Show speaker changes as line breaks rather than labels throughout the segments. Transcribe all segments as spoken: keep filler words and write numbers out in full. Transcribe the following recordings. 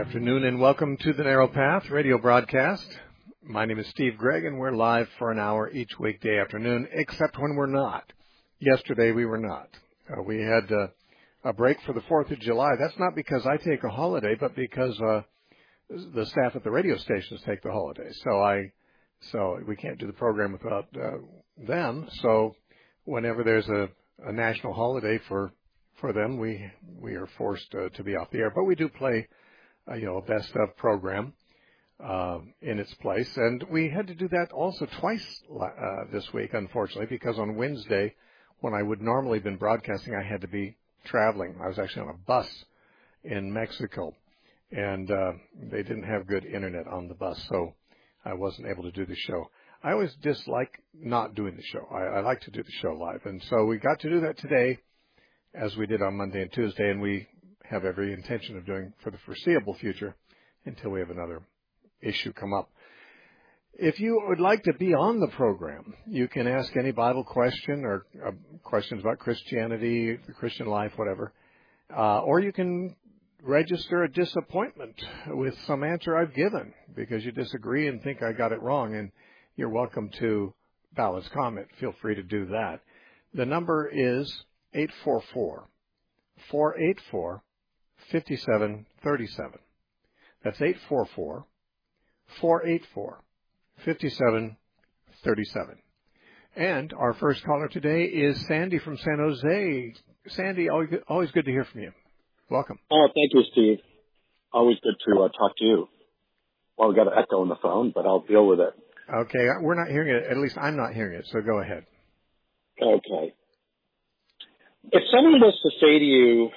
Afternoon and welcome to the Narrow Path radio broadcast. My name is Steve Gregg and we're live for an hour each weekday afternoon, except when we're not. Yesterday we were not. Uh, we had uh, a break for the fourth of July. That's not because I take a holiday, but because uh, the staff at the radio stations take the holiday. So I, so we can't do the program without uh, them. So whenever there's a, a national holiday for for them, we we are forced uh, to be off the air. But we do play Uh, you know, a best of program uh, in its place. And we had to do that also twice uh, this week, unfortunately, because on Wednesday, when I would normally have been broadcasting, I had to be traveling. I was actually on a bus in Mexico, and uh, they didn't have good internet on the bus, so I wasn't able to do the show. I always dislike not doing the show. I, I like to do the show live. And so we got to do that today, as we did on Monday and Tuesday, and we have every intention of doing for the foreseeable future until we have another issue come up. If you would like to be on the program, you can ask any Bible question or uh, questions about Christianity, the Christian life, whatever, uh, or you can register a disappointment with some answer I've given because you disagree and think I got it wrong, and you're welcome to balance comment. Feel free to do that. The number is eight four four, four eight four, five seven three seven. That's eight four four, four eight four, five seven three seven. And our first caller today is Sandy from San Jose. Sandy, always good, always good to hear from you. Welcome.
Oh, thank you, Steve. Always good to uh, talk to you. Well, we got an echo on the phone, but I'll deal with it.
Okay, we're not hearing it. At least I'm not hearing it, so go ahead.
Okay. If someone was to say to you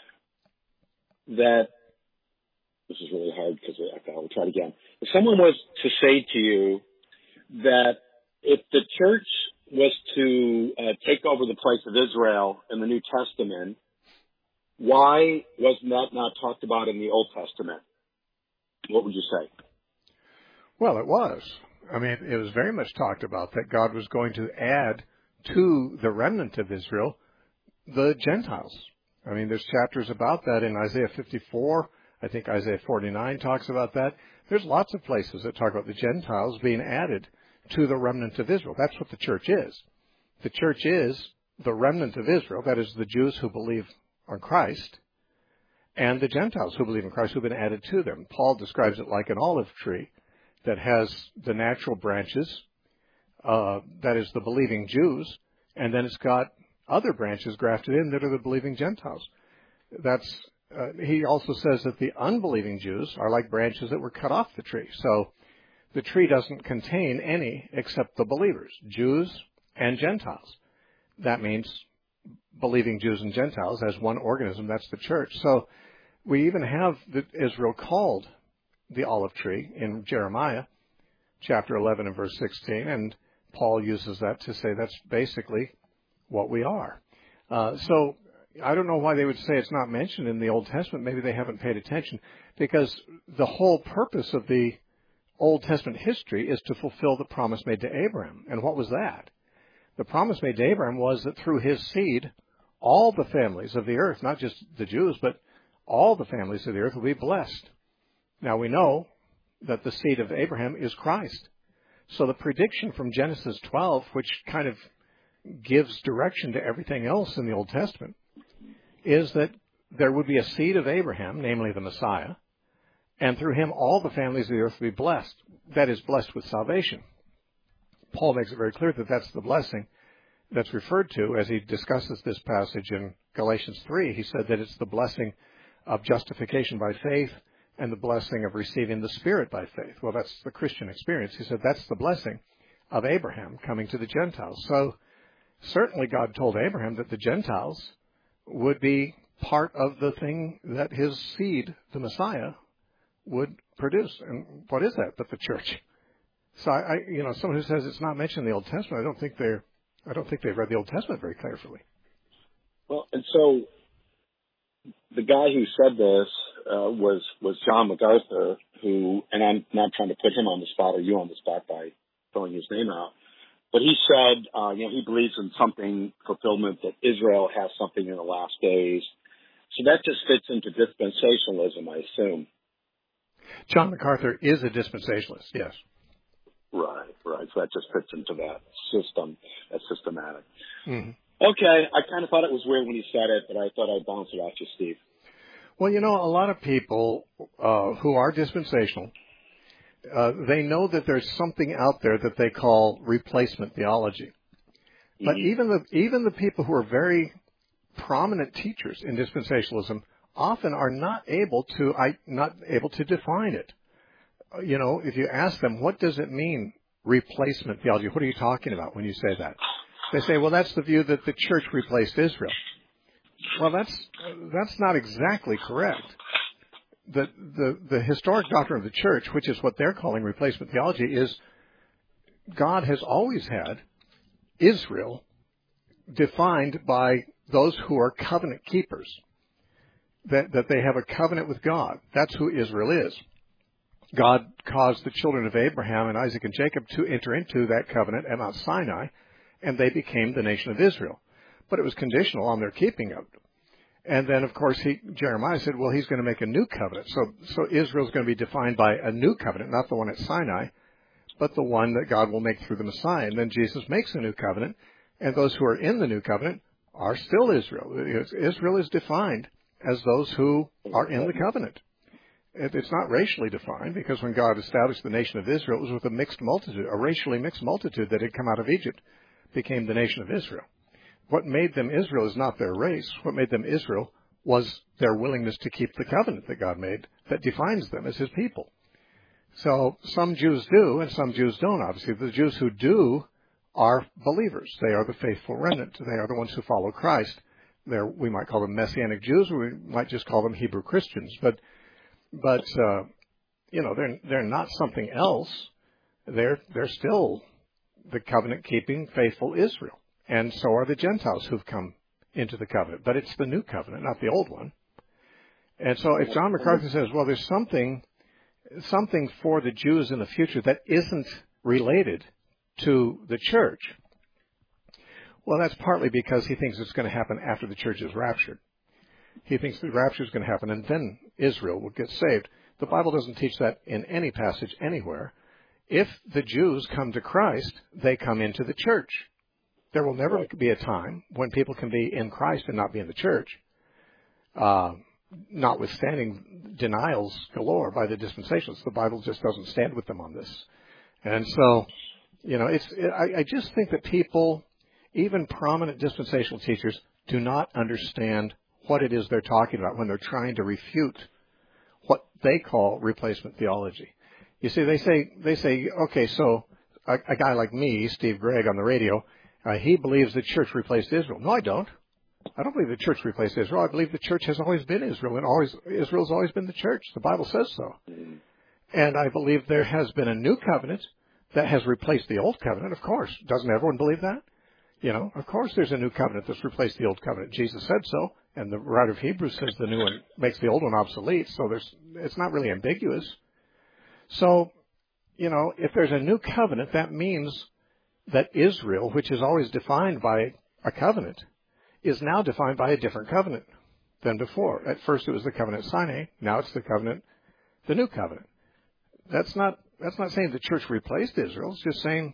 that, this is really hard because of the echo, I'll try it again. If someone was to say to you that if the church was to uh, take over the place of Israel in the New Testament, why was that not talked about in the Old Testament? What would you say?
Well, it was. I mean, it was very much talked about that God was going to add to the remnant of Israel the Gentiles. I mean, there's chapters about that in Isaiah fifty-four. I think Isaiah forty-nine talks about that. There's lots of places that talk about the Gentiles being added to the remnant of Israel. That's what the church is. The church is the remnant of Israel, that is the Jews who believe on Christ, and the Gentiles who believe in Christ who have been added to them. Paul describes it like an olive tree that has the natural branches, uh, that is the believing Jews, and then it's got other branches grafted in that are the believing Gentiles. That's uh, he also says that the unbelieving Jews are like branches that were cut off the tree. So the tree doesn't contain any except the believers, Jews and Gentiles. That means believing Jews and Gentiles as one organism. That's the church. So we even have the, Israel called the olive tree in Jeremiah chapter eleven and verse sixteen, and Paul uses that to say that's basically what we are. Uh, so I don't know why they would say it's not mentioned in the Old Testament. Maybe they haven't paid attention, because the whole purpose of the Old Testament history is to fulfill the promise made to Abraham. And what was that? The promise made to Abraham was that through his seed, all the families of the earth, not just the Jews, but all the families of the earth will be blessed. Now we know that the seed of Abraham is Christ. So the prediction from Genesis twelve, which kind of gives direction to everything else in the Old Testament, is that there would be a seed of Abraham, namely the Messiah, and through him all the families of the earth will be blessed. That is, blessed with salvation. Paul makes it very clear that that's the blessing that's referred to as he discusses this passage in Galatians three. He said that it's the blessing of justification by faith and the blessing of receiving the Spirit by faith. Well, that's the Christian experience. He said that's the blessing of Abraham coming to the Gentiles. So certainly God told Abraham that the Gentiles would be part of the thing that his seed, the Messiah, would produce. And what is that but the church? So I, I you know, someone who says it's not mentioned in the Old Testament, I don't think they're, I don't think they've read the Old Testament very carefully.
Well, and so the guy who said this uh, was was John MacArthur, who, and I'm not trying to put him on the spot or you on the spot by throwing his name out, but he said, uh, you know, he believes in something fulfillment that Israel has something in the last days. So that just fits into dispensationalism, I assume.
John MacArthur is a dispensationalist, yes.
Right, right. So that just fits into that system, that's systematic.
Mm-hmm.
Okay, I kind of thought it was weird when you said it, but I thought I'd bounce it off you, Steve.
Well, you know, a lot of people uh, who are dispensational, uh, they know that there's something out there that they call replacement theology. But
Mm-hmm.
even the even the people who are very prominent teachers in dispensationalism often are not able to I, not able to define it. You know, if you ask them, what does it mean, replacement theology? What are you talking about when you say that? They say, well, that's the view that the church replaced Israel. Well, that's that's not exactly correct. The the the historic doctrine of the church, which is what they're calling replacement theology, is God has always had Israel defined by those who are covenant keepers, that, that they have a covenant with God. That's who Israel is. God caused the children of Abraham and Isaac and Jacob to enter into that covenant at Mount Sinai, and they became the nation of Israel. But it was conditional on their keeping of it. And then, of course, he, Jeremiah said, well, he's going to make a new covenant. So, so Israel's going to be defined by a new covenant, not the one at Sinai, but the one that God will make through the Messiah. And then Jesus makes a new covenant, and those who are in the new covenant are still Israel. Israel is defined as those who are in the covenant. It's not racially defined, because when God established the nation of Israel, it was with a mixed multitude, a racially mixed multitude that had come out of Egypt, became the nation of Israel. What made them Israel is not their race. What made them Israel was their willingness to keep the covenant that God made that defines them as his people. So some Jews do and some Jews don't, obviously. The Jews who do are believers. They are the faithful remnant. They are the ones who follow Christ. They're, we might call them Messianic Jews, or we might just call them Hebrew Christians. But, but uh, you know, they're they're not something else. They're they're still the covenant-keeping, faithful Israel. And so are the Gentiles who've come into the covenant. But it's the new covenant, not the old one. And so if John MacArthur says, well, there's something something for the Jews in the future that isn't related to the church, well, that's partly because he thinks it's going to happen after the church is raptured. He thinks the rapture is going to happen and then Israel will get saved. The Bible doesn't teach that in any passage anywhere. If the Jews come to Christ, they come into the church. There will never be a time when people can be in Christ and not be in the church, uh, notwithstanding denials galore by the dispensationalists. The Bible just doesn't stand with them on this. And so, you know, it's. It, I, I just think that people, even prominent dispensational teachers, do not understand what it is they're talking about when they're trying to refute what they call replacement theology. You see, they say, they say, okay, so a, a guy like me, Steve Gregg on the radio, Uh, he believes the church replaced Israel. No, I don't. I don't believe the church replaced Israel. I believe the church has always been Israel, and always Israel's always been the church. The Bible says so. And I believe there has been a new covenant that has replaced the old covenant. Of course. Doesn't everyone believe that? You know, of course there's a new covenant that's replaced the old covenant. Jesus said so, and the writer of Hebrews says the new one makes the old one obsolete, so there's it's not really ambiguous. So, you know, if there's a new covenant, that means that Israel, which is always defined by a covenant, is now defined by a different covenant than before. At first it was the covenant Sinai. Now it's the covenant, the new covenant. That's not, that's not saying the church replaced Israel. It's just saying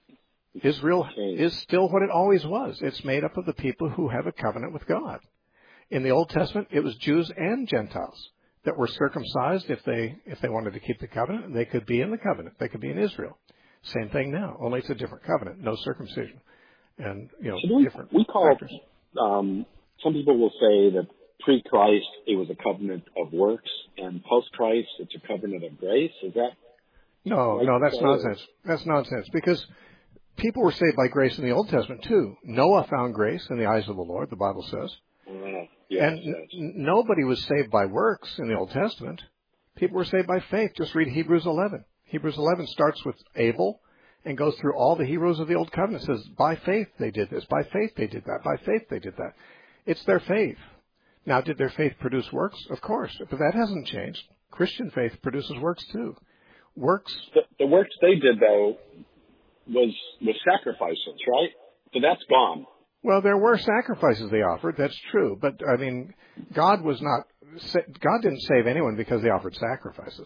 Israel is still what it always was. It's made up of the people who have a covenant with God. In the Old Testament, it was Jews and Gentiles that were circumcised if they, if they wanted to keep the covenant. They could be in the covenant. They could be in Israel. Same thing now, only it's a different covenant, no circumcision, and you know
so we,
different
we call
factors.
Um, some people will say that pre-Christ it was a covenant of works, and post-Christ it's a covenant of grace. Is that?
No,
right?
no, that's
so,
nonsense. That's nonsense because people were saved by grace in the Old Testament too. Noah found grace in the eyes of the Lord, the Bible says,
uh, yes,
and
yes.
n- nobody was saved by works in the Old Testament. People were saved by faith. Just read Hebrews eleven. Hebrews eleven starts with Abel and goes through all the heroes of the Old Covenant. It says, by faith they did this, by faith they did that, by faith they did that. It's their faith. Now, did their faith produce works? Of course, but that hasn't changed. Christian faith produces works too. Works.
The, the works they did, though, was, was sacrifices, right? So that's gone.
Well, there were sacrifices they offered, that's true. But, I mean, God was not, God didn't save anyone because they offered sacrifices.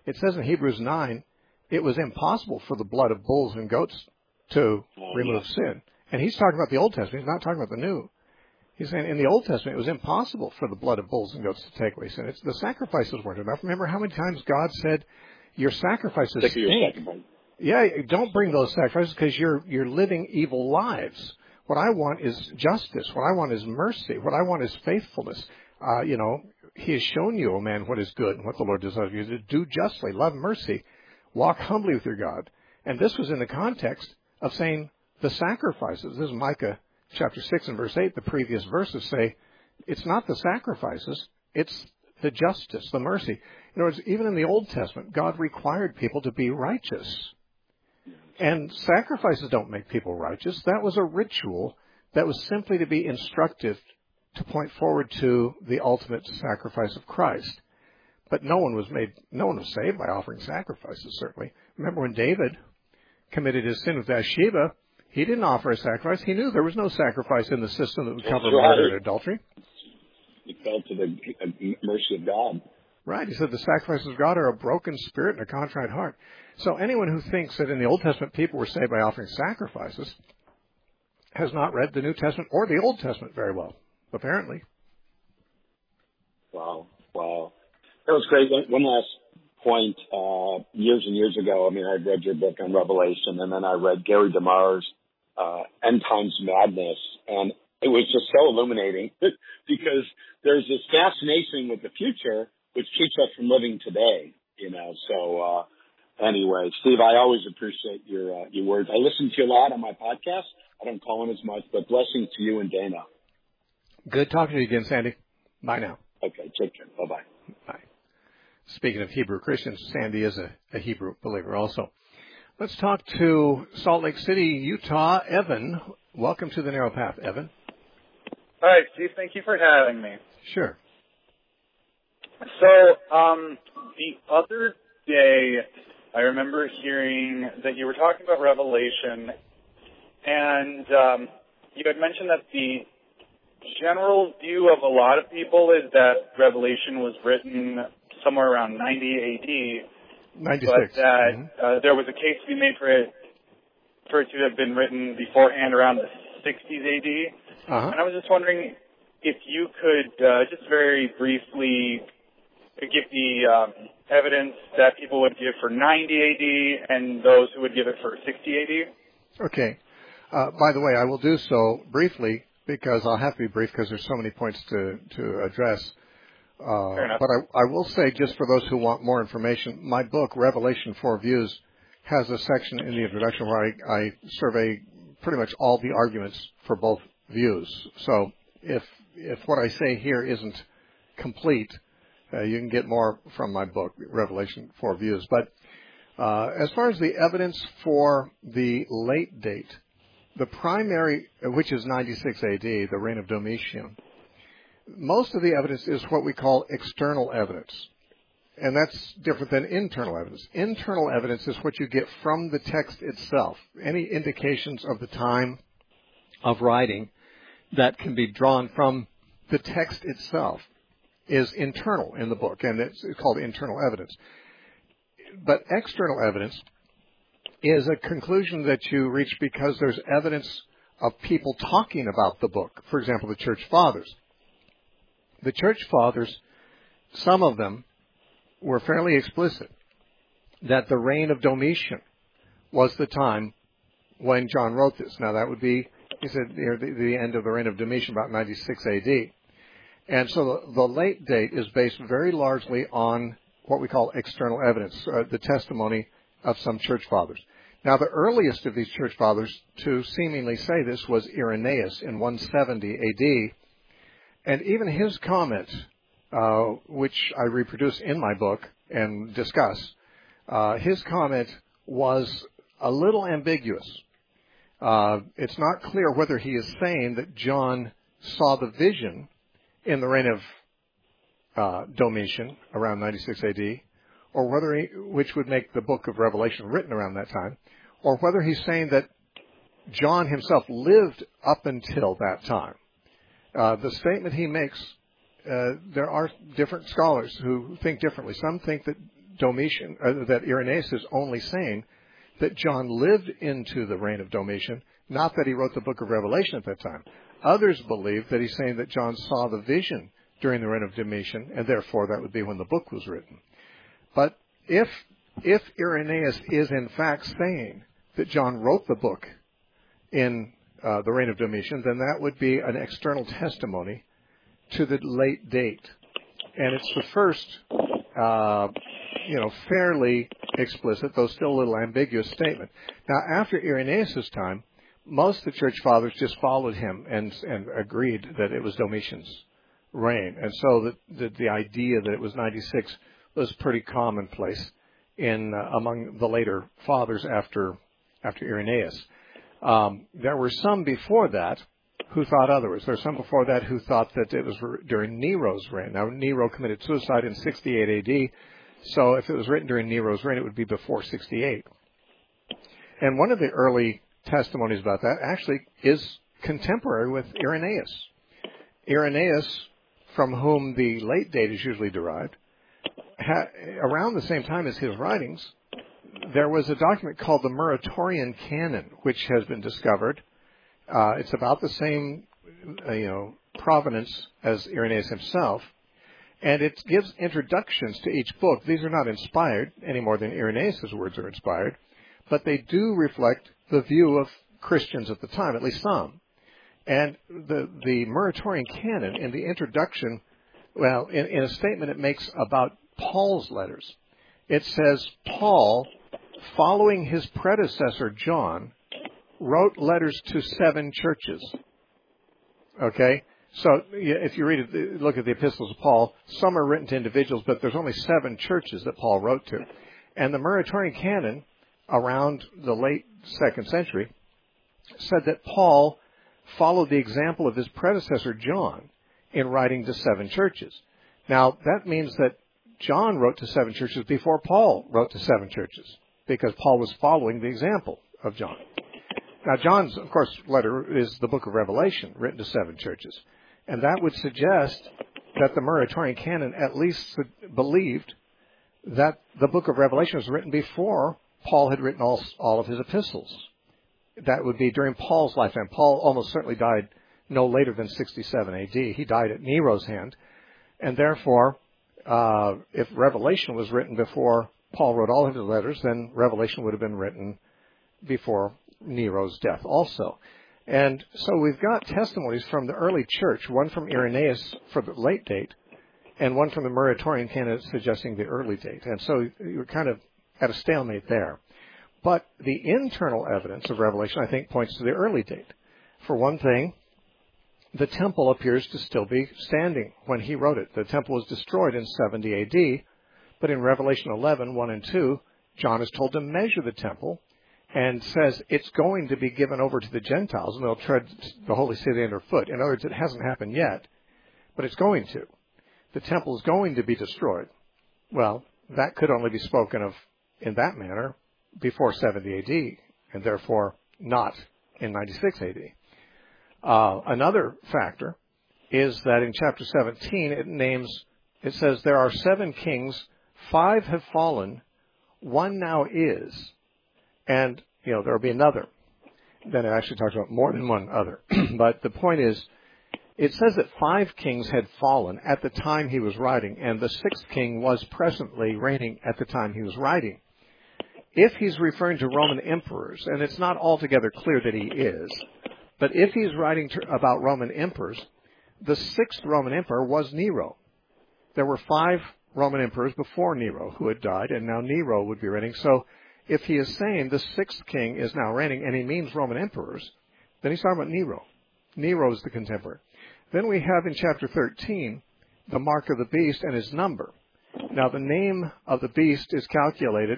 It says in Hebrews nine, it was impossible for the blood of bulls and goats to
Oh,
remove
yeah.
sin. And he's talking about the Old Testament. He's not talking about the New. He's saying in the Old Testament, it was impossible for the blood of bulls and goats to take away sin. It's, the sacrifices weren't enough. Remember how many times God said, your sacrifices
Stick to your
stink.
sacrifice.
Yeah, don't bring those sacrifices because you're, you're living evil lives. What I want is justice. What I want is mercy. What I want is faithfulness. Uh, you know, he has shown you, O man, what is good and what the Lord desires of you to do justly, love mercy, walk humbly with your God. And this was in the context of saying the sacrifices. This is Micah chapter six and verse eight. The previous verses say it's not the sacrifices, it's the justice, the mercy. In other words, even in the Old Testament, God required people to be righteous. And sacrifices don't make people righteous. That was a ritual that was simply to be instructive, to point forward to the ultimate sacrifice of Christ. But no one was made, no one was saved by offering sacrifices, certainly. Remember when David committed his sin with Bathsheba, he didn't offer a sacrifice. He knew there was no sacrifice in the system that would cover
That's right.
murder and adultery.
He fell to the uh, mercy of God.
Right. He said the sacrifices of God are a broken spirit and a contrite heart. So anyone who thinks that in the Old Testament people were saved by offering sacrifices has not read the New Testament or the Old Testament very well, apparently.
Wow. Wow. That was great. One, one last point. Uh, years and years ago, I mean, I read your book on Revelation, and then I read Gary DeMar's uh, End Times Madness, and it was just so illuminating because there's this fascination with the future which keeps us from living today, you know. So uh, anyway, Steve, I always appreciate your uh, your words. I listen to you a lot on my podcast. I don't call in as much, but blessings to you and Dana.
Good talking to you again, Sandy. Bye now.
Okay, take care. Bye-bye.
Bye. Speaking of Hebrew Christians, Sandy is a, a Hebrew believer also. Let's talk to Salt Lake City, Utah. Evan, welcome to the Narrow Path, Evan.
Hi, Steve. Thank you for having me.
Sure.
So, um, the other day, I remember hearing that you were talking about Revelation, and um, you had mentioned that the general view of a lot of people is that Revelation was written somewhere around ninety A D,
ninety-six.
but that
mm-hmm.
uh, there was a case to be made for it, for it to have been written beforehand around the sixties A D.
Uh-huh.
And I was just wondering if you could uh, just very briefly give the um, evidence that people would give for ninety A D and those who would give it for sixty A D.
Okay. Uh, by the way, I will do so briefly because I'll have to be brief because there's so many points to, to address. Uh,
Fair enough.
but I, I will say, just for those who want more information, my book, Revelation Four Views, has a section in the introduction where I, I survey pretty much all the arguments for both views. So if if what I say here isn't complete, uh, you can get more from my book, Revelation Four Views. But uh, as far as the evidence for the late date, the primary, which is ninety-six A D, the reign of Domitian, most of the evidence is what we call external evidence. And that's different than internal evidence. Internal evidence is what you get from the text itself. Any indications of the time of writing that can be drawn from the text itself is internal in the book, and it's called internal evidence. But external evidence is a conclusion that you reach because there's evidence of people talking about the book. For example, the Church Fathers. The Church Fathers, some of them, were fairly explicit that the reign of Domitian was the time when John wrote this. Now, that would be, he said, near the, the end of the reign of Domitian, about ninety-six A D. And so the, the late date is based very largely on what we call external evidence, uh, the testimony of some church fathers. Now, the earliest of these church fathers to seemingly say this was Irenaeus in one seventy A D. And even his comment, uh, which I reproduce in my book and discuss, uh, his comment was a little ambiguous. Uh, it's not clear whether he is saying that John saw the vision in the reign of uh, Domitian around ninety-six A D, or whether he, which would make the book of Revelation written around that time, or whether he's saying that John himself lived up until that time. Uh, the statement he makes, uh, there are different scholars who think differently. Some think that Domitian, uh, that Irenaeus is only saying that John lived into the reign of Domitian, not that he wrote the book of Revelation at that time. Others believe that he's saying that John saw the vision during the reign of Domitian, and therefore that would be when the book was written. But if if Irenaeus is in fact saying that John wrote the book in uh, the reign of Domitian, then that would be an external testimony to the late date. And it's the first, uh, you know, fairly explicit, though still a little ambiguous statement. Now, after Irenaeus' time, most of the church fathers just followed him and, and agreed that it was Domitian's reign. And so the, the, the idea that it was ninety-six was pretty commonplace in uh, among the later fathers after after Irenaeus. Um, there were some before that who thought otherwise. There were some before that who thought that it was during Nero's reign. Now, Nero committed suicide in sixty-eight A D, so if it was written during Nero's reign, it would be before sixty-eight. And one of the early testimonies about that actually is contemporary with Irenaeus. Irenaeus, from whom the late date is usually derived, ha- around the same time as his writings, there was a document called the Muratorian Canon, which has been discovered. Uh, it's about the same, uh, you know, provenance as Irenaeus himself, and it gives introductions to each book. These are not inspired any more than Irenaeus' words are inspired, but they do reflect the view of Christians at the time, at least some. And the the Muratorian Canon, in the introduction, well, in, in a statement it makes about Paul's letters, it says, Paul, following his predecessor John, wrote letters to seven churches. Okay? So if you read it, look at the epistles of Paul, some are written to individuals, but there's only seven churches that Paul wrote to. And the Muratorian Canon, around the late second century, said that Paul followed the example of his predecessor John in writing to seven churches. Now, that means that John wrote to seven churches before Paul wrote to seven churches, because Paul was following the example of John. Now, John's, of course, letter is the book of Revelation, written to seven churches. And that would suggest that the Muratorian Canon at least believed that the book of Revelation was written before Paul had written all, all of his epistles. That would be during Paul's lifetime. Paul almost certainly died no later than sixty-seven A D. He died at Nero's hand. And therefore, uh, if Revelation was written before Paul wrote all of his letters, then Revelation would have been written before Nero's death also. And so we've got testimonies from the early church, one from Irenaeus for the late date, and one from the Muratorian Canon suggesting the early date. And so you're kind of at a stalemate there. But the internal evidence of Revelation, I think, points to the early date. For one thing, the temple appears to still be standing when he wrote it. The temple was destroyed in seventy A D, but in Revelation eleven, one and two, John is told to measure the temple and says it's going to be given over to the Gentiles, and they'll tread the holy city underfoot. In other words, it hasn't happened yet, but it's going to. The temple is going to be destroyed. Well, that could only be spoken of in that manner before seventy A D, and therefore not in ninety-six A D. Uh, another factor is that in chapter seventeen, it names, it says, there are seven kings, five have fallen, one now is, and, you know, there will be another. Then it actually talks about more than one other. But the point is, it says that five kings had fallen at the time he was writing, and the sixth king was presently reigning at the time he was writing. If he's referring to Roman emperors, and it's not altogether clear that he is, but if he's writing to, about Roman emperors, the sixth Roman emperor was Nero. There were five Roman emperors before Nero who had died, and now Nero would be reigning. So if he is saying the sixth king is now reigning, and he means Roman emperors, then he's talking about Nero. Nero is the contemporary. Then we have in chapter thirteen the mark of the beast and his number. Now the name of the beast is calculated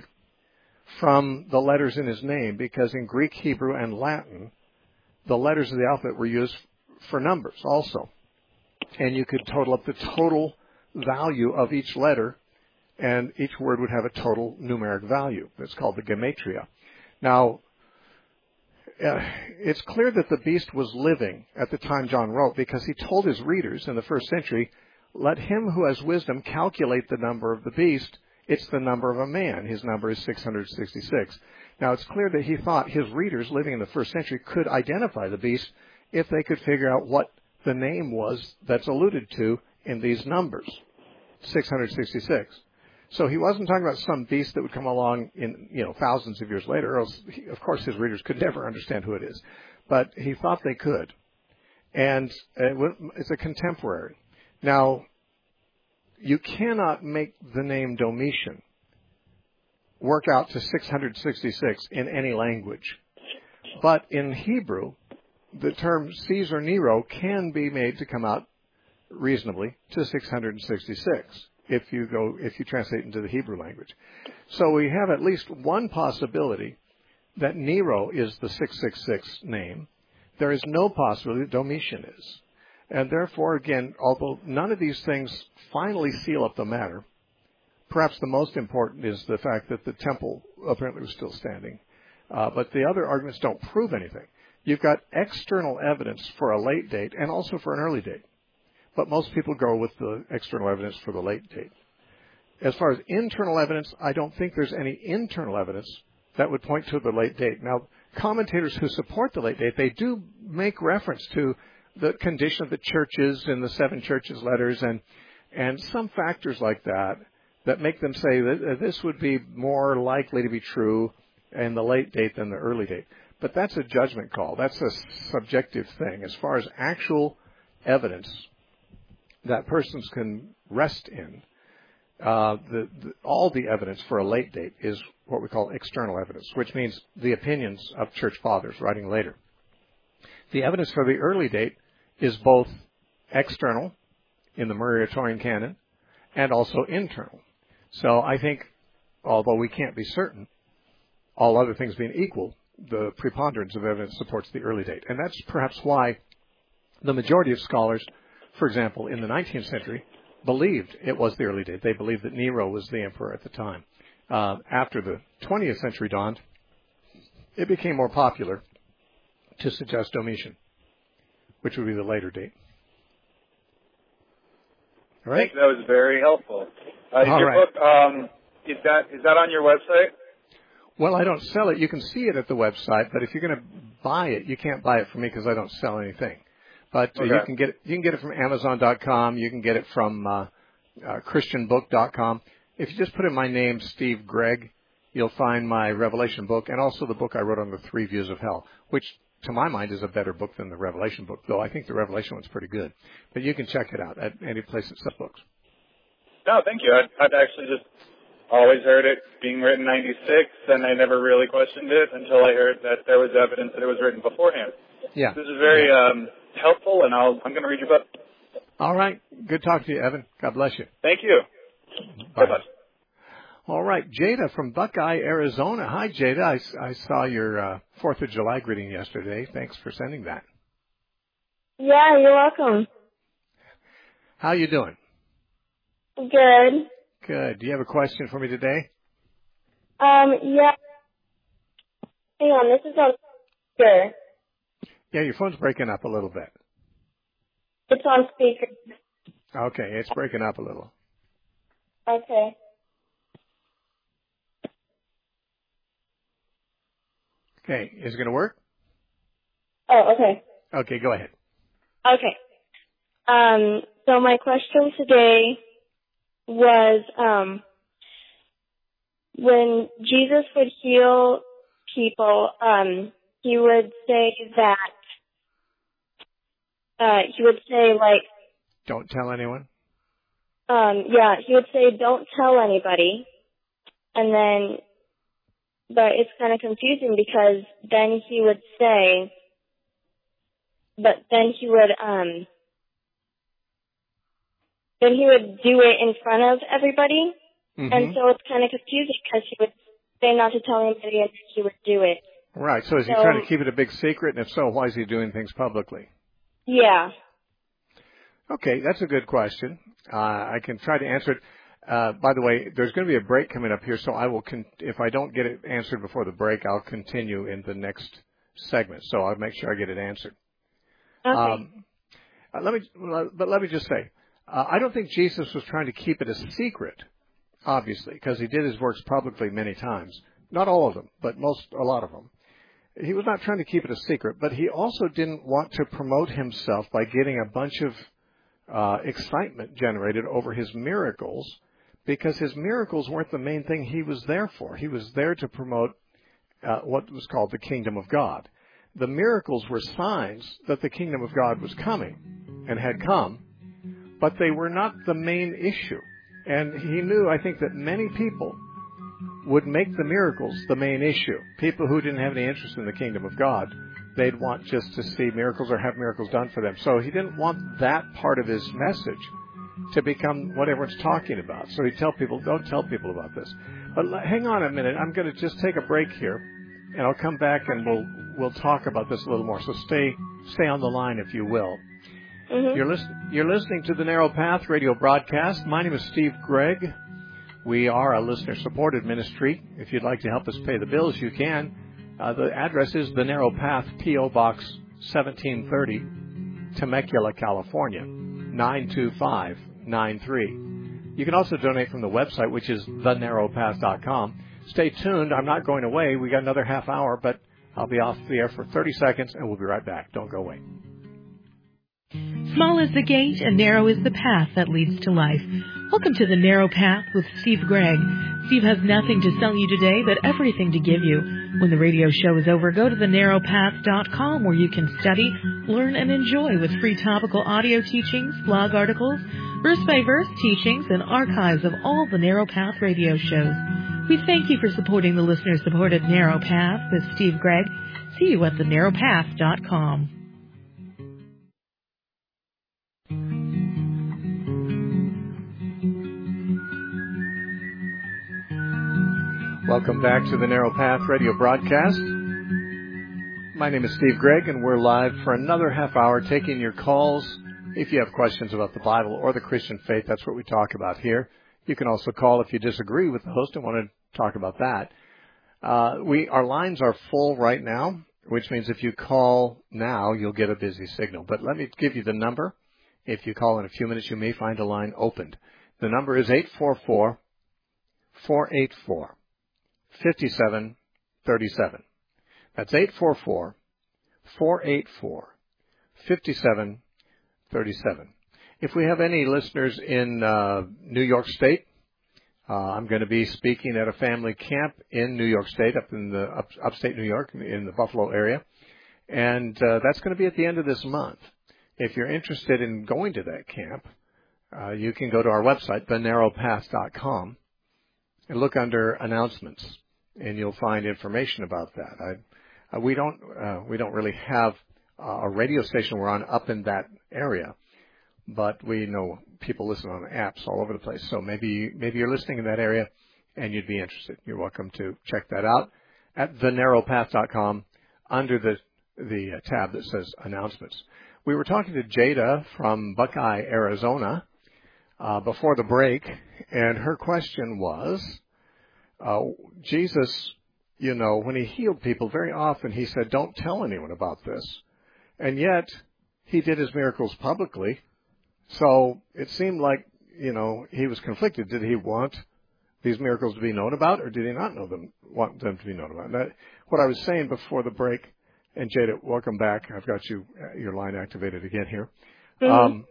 from the letters in his name, because in Greek, Hebrew, and Latin, the letters of the alphabet were used for numbers also. And you could total up the total value of each letter, and each word would have a total numeric value. It's called the gematria. Now, uh, it's clear that the beast was living at the time John wrote, because he told his readers in the first century, let him who has wisdom calculate the number of the beast, It's the number of a man. His number is six hundred sixty-six. Now, it's clear that he thought his readers living in the first century could identify the beast if they could figure out what the name was that's alluded to in these numbers, six hundred sixty-six. So he wasn't talking about some beast that would come along in, you know, thousands of years later, or else, he, of course, his readers could never understand who it is. But he thought they could. And it's a contemporary. Now, you cannot make the name Domitian work out to six hundred sixty-six in any language. But in Hebrew, the term Caesar Nero can be made to come out reasonably to six hundred sixty-six if you go if you translate into the Hebrew language. So we have at least one possibility that Nero is the six six six name. There is no possibility that Domitian is. And therefore, again, although none of these things finally seal up the matter, perhaps the most important is the fact that the temple apparently was still standing. Uh, but the other arguments don't prove anything. You've got external evidence for a late date and also for an early date. But most people go with the external evidence for the late date. As far as internal evidence, I don't think there's any internal evidence that would point to the late date. Now, commentators who support the late date, they do make reference to the condition of the churches in the seven churches letters and and some factors like that that make them say that this would be more likely to be true in the late date than the early date. But that's a judgment call. That's a subjective thing. As far as actual evidence that persons can rest in, uh, the, the, all the evidence for a late date is what we call external evidence, which means the opinions of church fathers writing later. The evidence for the early date is both external in the Muratorian canon and also internal. So I think, although we can't be certain, all other things being equal, the preponderance of evidence supports the early date. And that's perhaps why the majority of scholars, for example, in the nineteenth century, believed it was the early date. They believed that Nero was the emperor at the time. Uh, after the twentieth century dawned, it became more popular to suggest Domitian, which would be the later date. All right?
I think that was very helpful. Uh, is
All
your
right.
book, um, is that is that on your website?
Well, I don't sell it. You can see it at the website, but if you're going to buy it, you can't buy it from me because I don't sell anything. But uh,
Okay.
you can get it, you can get it from Amazon dot com. You can get it from uh, uh, Christian book dot com. If you just put in my name, Steve Gregg, you'll find my Revelation book and also the book I wrote on the three views of hell, which to my mind is a better book than the Revelation book, though I think the Revelation one's pretty good. But you can check it out at any place that sells books.
No, thank you. I'd, I'd actually just always heard it being written in ninety-six, and I never really questioned it until I heard that there was evidence that it was written beforehand.
Yeah.
This is very
yeah.
um, helpful, and I'll, I'm going to read your book.
All right. Good talking to you, Evan. God bless you.
Thank you.
Bye.
Bye-bye.
All right, Jada from Buckeye, Arizona. Hi, Jada. I, I saw your uh, fourth of July greeting yesterday. Thanks for sending that.
Yeah, you're welcome.
How you doing?
Good.
Good. Do you have a question for me today?
Um, yeah. Hang on, this is on speaker.
Yeah, your phone's breaking up a little bit.
It's on speaker.
Okay, it's breaking up a little.
Okay.
Okay, is it going to work?
Oh, okay.
Okay, go ahead.
Okay. Um, so my question today was, um, when Jesus would heal people, um, he would say that, uh, he would say like,
Don't tell anyone?
um, yeah, he would say, don't tell anybody. And then, but it's kind of confusing because then he would say, but then he would, um, then he would do it in front of everybody.
Mm-hmm.
And so it's kind of confusing because he would say not to tell anybody and he would do it.
Right, so is he
So,
trying to keep it a big secret? And if so, why is he doing things publicly?
Yeah.
Okay, that's a good question. Uh, I can try to answer it. Uh, by the way, there's going to be a break coming up here, so I will. Con- if I don't get it answered before the break, I'll continue in the next segment. So I'll make sure I get it answered.
Okay.
Um, uh, let me, but let me just say, uh, I don't think Jesus was trying to keep it a secret. obviously, because he did his works publicly many times. Not all of them, but most, a lot of them. He was not trying to keep it a secret, but he also didn't want to promote himself by getting a bunch of uh, excitement generated over his miracles, because his miracles weren't the main thing he was there for. He was there to promote uh, what was called the kingdom of God. The miracles were signs that the kingdom of God was coming and had come, but they were not the main issue. And he knew, I think, that many people would make the miracles the main issue. People who didn't have any interest in the kingdom of God, they'd want just to see miracles or have miracles done for them. So he didn't want that part of his message to become what everyone's talking about. So he'd tell people, don't tell people about this. But hang on a minute. I'm going to just take a break here, and I'll come back and we'll we'll talk about this a little more. So stay stay on the line, if you will. Mm-hmm. You're, listen, you're listening to the Narrow Path radio broadcast. My name is Steve Gregg. We are a listener-supported ministry. If you'd like to help us pay the bills, you can. Uh, the address is The Narrow Path, P O. Box seventeen thirty, Temecula, California, nine two five nine three. You can also donate from the website, which is the narrow path dot com. Stay tuned. I'm not going away. We got another half hour, but I'll be off the air for thirty seconds, and we'll be right back. Don't go away.
Small is the gate and narrow is the path that leads to life. Welcome to The Narrow Path with Steve Gregg. Steve has nothing to sell you today, but everything to give you. When the radio show is over, go to the narrow path dot com where you can study, learn, and enjoy with free topical audio teachings, blog articles, verse-by-verse teachings, and archives of all the Narrow Path radio shows. We thank you for supporting the listener-supported Narrow Path with Steve Gregg. See you at the narrow path dot com.
Welcome back to the Narrow Path radio broadcast. My name is Steve Gregg, and we're live for another half hour taking your calls. If you have questions about the Bible or the Christian faith, that's what we talk about here. You can also call if you disagree with the host and want to talk about that. Uh, we our lines are full right now, which means if you call now, you'll get a busy signal. But let me give you the number. If you call in a few minutes, you may find a line opened. The number is eight four four, four eight four, five seven three seven. That's eight four four, four eight four, five seven three seven. If we have any listeners in uh, New York State, uh, I'm going to be speaking at a family camp in New York State, up in the up, upstate New York, in the Buffalo area, and uh, that's going to be at the end of this month. If you're interested in going to that camp, uh, you can go to our website, the narrow path dot com, and look under announcements, and you'll find information about that. I, uh, we don't uh, we don't really have uh, a radio station we're on up in that area, but we know people listen on apps all over the place. So maybe maybe you're listening in that area and you'd be interested. You're welcome to check that out at the narrow path dot com under the the uh, tab that says announcements. We were talking to Jada from Buckeye, Arizona, uh, before the break, and her question was, uh, Jesus, you know, when he healed people, very often he said, don't tell anyone about this. And yet, he did his miracles publicly. So it seemed like, you know, he was conflicted. Did he want these miracles to be known about, or did he not know them, want them to be known about? That, what I was saying before the break, and Jada, welcome back. I've got you your line activated again here. Mm-hmm. Um,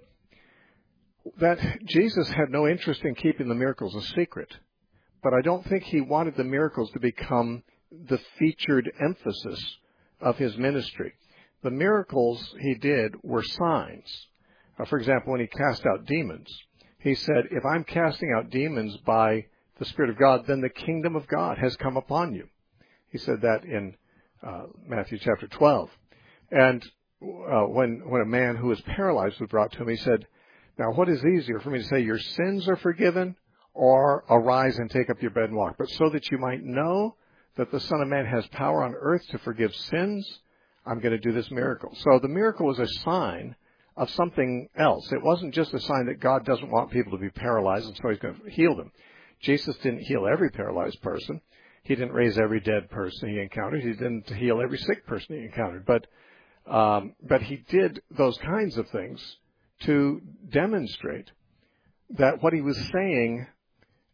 that Jesus had no interest in keeping the miracles a secret, but I don't think he wanted the miracles to become the featured emphasis of his ministry. The miracles he did were signs. Uh, for example, when he cast out demons, he said, if I'm casting out demons by the Spirit of God, then the kingdom of God has come upon you. He said that in uh, Matthew chapter twelve. And uh, when when a man who was paralyzed was brought to him, he said, now what is easier for me to say, your sins are forgiven, or arise and take up your bed and walk? But so that you might know that the Son of Man has power on earth to forgive sins, I'm going to do this miracle. So the miracle was a sign of something else. It wasn't just a sign that God doesn't want people to be paralyzed, and so he's going to heal them. Jesus didn't heal every paralyzed person. He didn't raise every dead person he encountered. He didn't heal every sick person he encountered. But um, but he did those kinds of things to demonstrate that what he was saying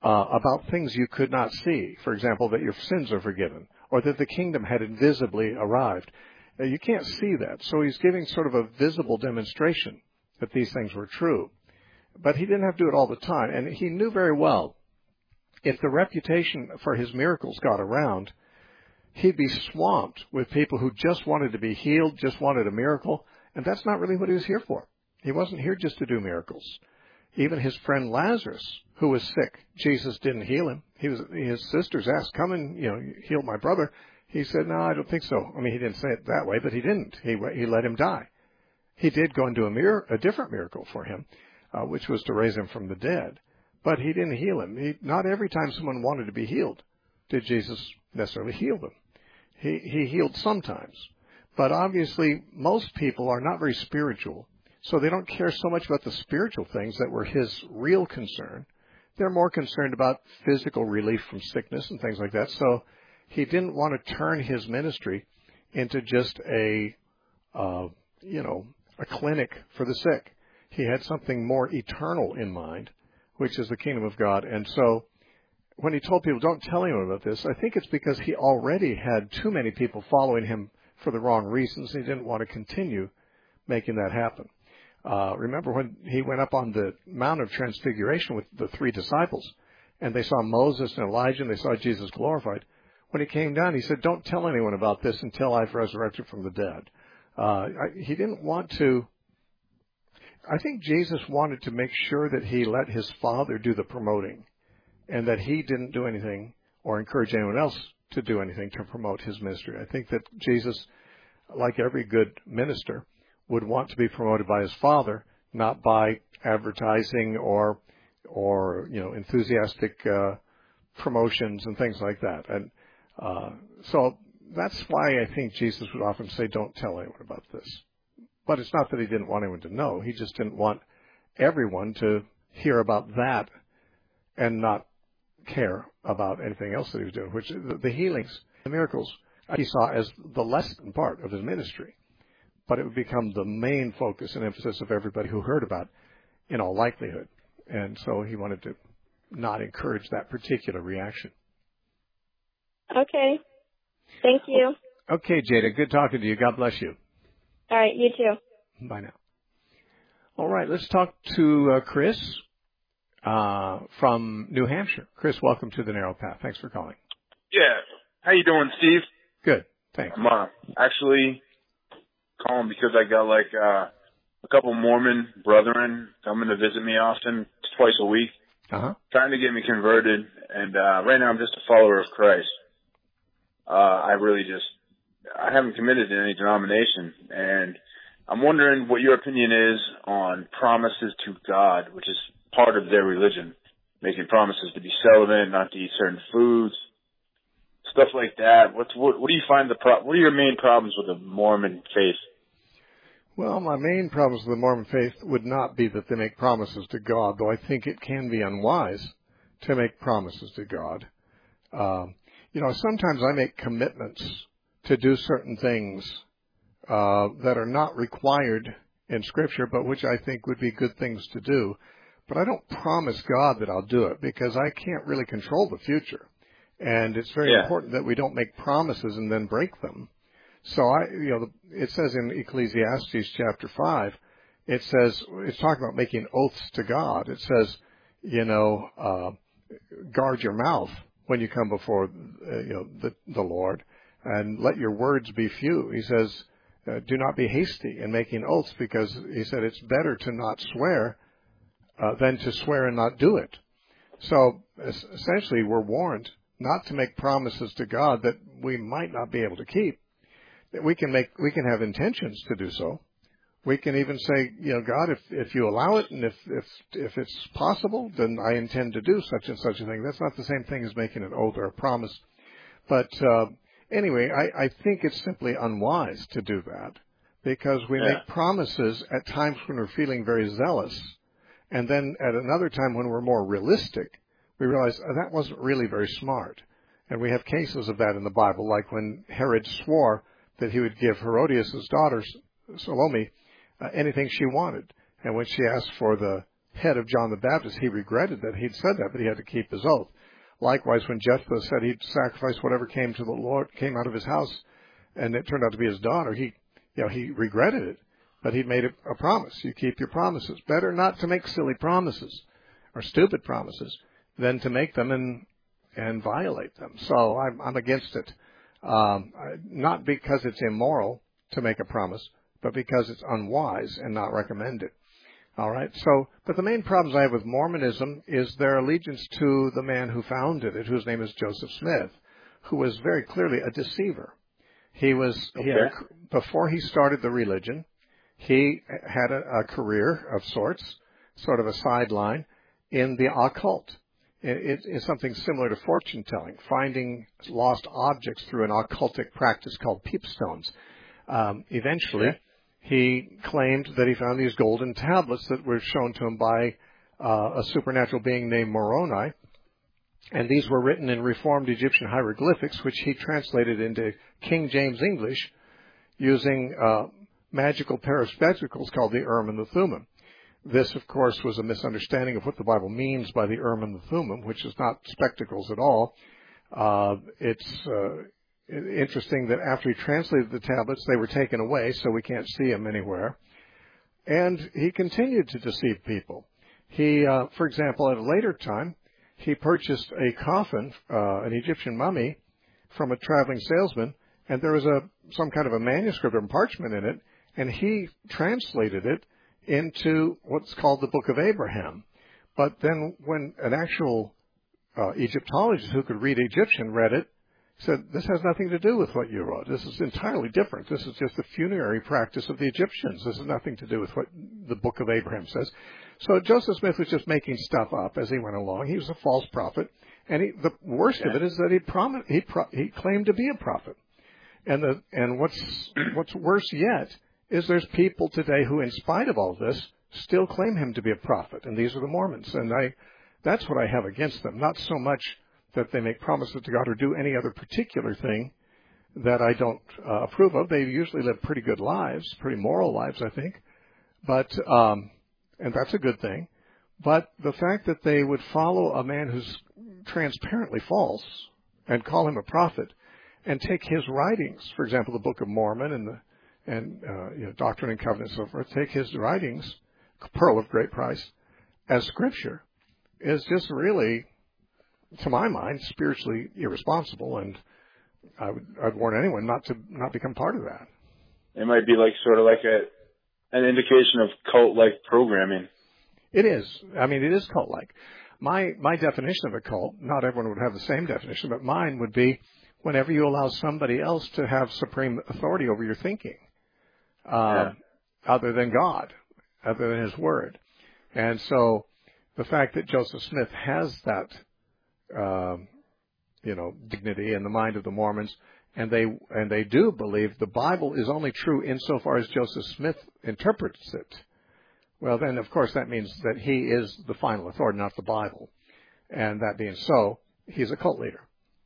uh, about things you could not see. For example, that your sins are forgiven, or that the kingdom had invisibly arrived. Uh, you can't see that. So he's giving sort of a visible demonstration that these things were true. But he didn't have to do it all the time. And he knew very well if the reputation for his miracles got around, he'd be swamped with people who just wanted to be healed, just wanted a miracle. And that's not really what he was here for. He wasn't here just to do miracles. Even his friend Lazarus, who was sick, Jesus didn't heal him. He was, his sisters asked, come and, you know, heal my brother. He said, no, I don't think so. I mean, he didn't say it that way, but he didn't. He, he let him die. He did go and do a, mir- a different miracle for him, uh, which was to raise him from the dead. But he didn't heal him. He, not every time someone wanted to be healed did Jesus necessarily heal them. He, he healed sometimes. But obviously, most people are not very spiritual, so they don't care so much about the spiritual things that were his real concern. They're more concerned about physical relief from sickness and things like that. So he didn't want to turn his ministry into just a, uh, you know, a clinic for the sick. He had something more eternal in mind, which is the kingdom of God. And so when he told people, don't tell anyone about this, I think it's because he already had too many people following him for the wrong reasons. He didn't want to continue making that happen. Uh, remember when he went up on the Mount of Transfiguration with the three disciples, and they saw Moses and Elijah, and they saw Jesus glorified. When he came down, he said, don't tell anyone about this until I've resurrected from the dead. Uh, I, he didn't want to, I think Jesus wanted to make sure that he let his Father do the promoting, and that he didn't do anything or encourage anyone else to do anything to promote his ministry. I think that Jesus, like every good minister, would want to be promoted by his Father, not by advertising or, or you know, enthusiastic uh, promotions and things like that. And uh, so that's why I think Jesus would often say, don't tell anyone about this. But it's not that he didn't want anyone to know. He just didn't want everyone to hear about that and not care about anything else that he was doing, which the, the healings, the miracles, he saw as the lesson part of his ministry. But it would become the main focus and emphasis of everybody who heard about it, in all likelihood. And so he wanted to not encourage that particular reaction.
Okay. Thank you.
Okay, Jada, good talking to you. God bless you.
All right, you too.
Bye now. All right, let's talk to uh, Chris uh, from New Hampshire. Chris, welcome to the Narrow Path. Thanks for calling.
Yeah. How you doing, Steve?
Good. Thanks.
I'm uh, actually calling because I got like uh, a couple Mormon brethren coming to visit me often, twice a week,
uh-huh.
trying to get me converted. And uh, right now I'm just a follower of Christ. Uh, I really just, I haven't committed to any denomination. And I'm wondering what your opinion is on promises to God, which is part of their religion, making promises to be celibate, not to eat certain foods, stuff like that. What's, what, what do you find the pro- what are your main problems with the Mormon faith?
Well, my main problems with the Mormon faith would not be that they make promises to God, though I think it can be unwise to make promises to God. Um, you know, sometimes I make commitments to do certain things uh, that are not required in Scripture, but which I think would be good things to do. But I don't promise God that I'll do it because I can't really control the future. And it's very
yeah.
important that we don't make promises and then break them. So I, you know, it says in Ecclesiastes chapter five, it says, it's talking about making oaths to God. It says, you know, uh, guard your mouth when you come before, uh, you know, the, the Lord, and let your words be few. He says, uh, do not be hasty in making oaths, because he said it's better to not swear uh, than to swear and not do it. So essentially, we're warned not to make promises to God that we might not be able to keep. We can make, we can have intentions to do so. We can even say, you know, God, if, if you allow it and if, if, if it's possible, then I intend to do such and such a thing. That's not the same thing as making an oath or a promise. But, uh, anyway, I, I think it's simply unwise to do that, because we
yeah.
make promises at times when we're feeling very zealous. And then at another time when we're more realistic, we realize oh, that wasn't really very smart. And we have cases of that in the Bible, like when Herod swore that he would give Herodias' daughter, Salome, uh, anything she wanted. And when she asked for the head of John the Baptist, he regretted that he'd said that, but he had to keep his oath. Likewise, when Jephthah said he'd sacrifice whatever came to the Lord, came out of his house, and it turned out to be his daughter, he, you know, he regretted it, but he made a, a promise. You keep your promises. Better not to make silly promises or stupid promises than to make them and and violate them. So I'm, I'm against it, um, not because it's immoral to make a promise, but because it's unwise and not recommended. All right. So, but the main problems I have with Mormonism is their allegiance to the man who founded it, whose name is Joseph Smith, who was very clearly a deceiver. He was okay. he had a, before he started the religion, he had a, a career of sorts, sort of a sideline in the occult. It, it is something similar to fortune telling, finding lost objects through an occultic practice called peepstones. Um, eventually. Okay. He claimed that he found these golden tablets that were shown to him by uh, a supernatural being named Moroni. And these were written in Reformed Egyptian hieroglyphics, which he translated into King James English using a magical pair of spectacles called the Urim and the Thummim. This, of course, was a misunderstanding of what the Bible means by the Urim and the Thummim, which is not spectacles at all. Uh, it's... Uh, Interesting that after he translated the tablets, they were taken away, so we can't see them anywhere. And he continued to deceive people. He, uh, for example, at a later time, he purchased a coffin, uh, an Egyptian mummy, from a traveling salesman, and there was a some kind of a manuscript or parchment in it, and he translated it into what's called the Book of Abraham. But then when an actual uh, Egyptologist who could read Egyptian read it, said, this has nothing to do with what you wrote. This is entirely different. This is just the funerary practice of the Egyptians. This has nothing to do with what the Book of Abraham says. So Joseph Smith was just making stuff up as he went along. He was a false prophet. And he, the worst yeah. of it is that he, prom- he, pro- he claimed to be a prophet. And, the, and what's, what's worse yet is there's people today who, in spite of all this, still claim him to be a prophet. And these are the Mormons. And I, that's what I have against them. Not so much that they make promises to God or do any other particular thing that I don't uh, approve of. They usually live pretty good lives, pretty moral lives, I think. But, um, and that's a good thing. But the fact that they would follow a man who's transparently false and call him a prophet and take his writings, for example, the Book of Mormon and the, and, uh, you know, Doctrine and Covenants and so forth, take his writings, pearl of great price, as scripture, is just really, to my mind, spiritually irresponsible, and I would I'd warn anyone not to not become part of that.
It might be like sort of like a an indication of cult-like programming.
It is. I mean, it is cult-like. My my definition of a cult, not everyone would have the same definition, but mine would be whenever you allow somebody else to have supreme authority over your thinking, uh, yeah. other than God, other than His Word. And so the fact that Joseph Smith has that Um, you know, dignity in the mind of the Mormons, and they and they do believe the Bible is only true insofar as Joseph Smith interprets it. Well, then, of course, that means that he is the final authority, not the Bible. And that being so, he's a cult leader.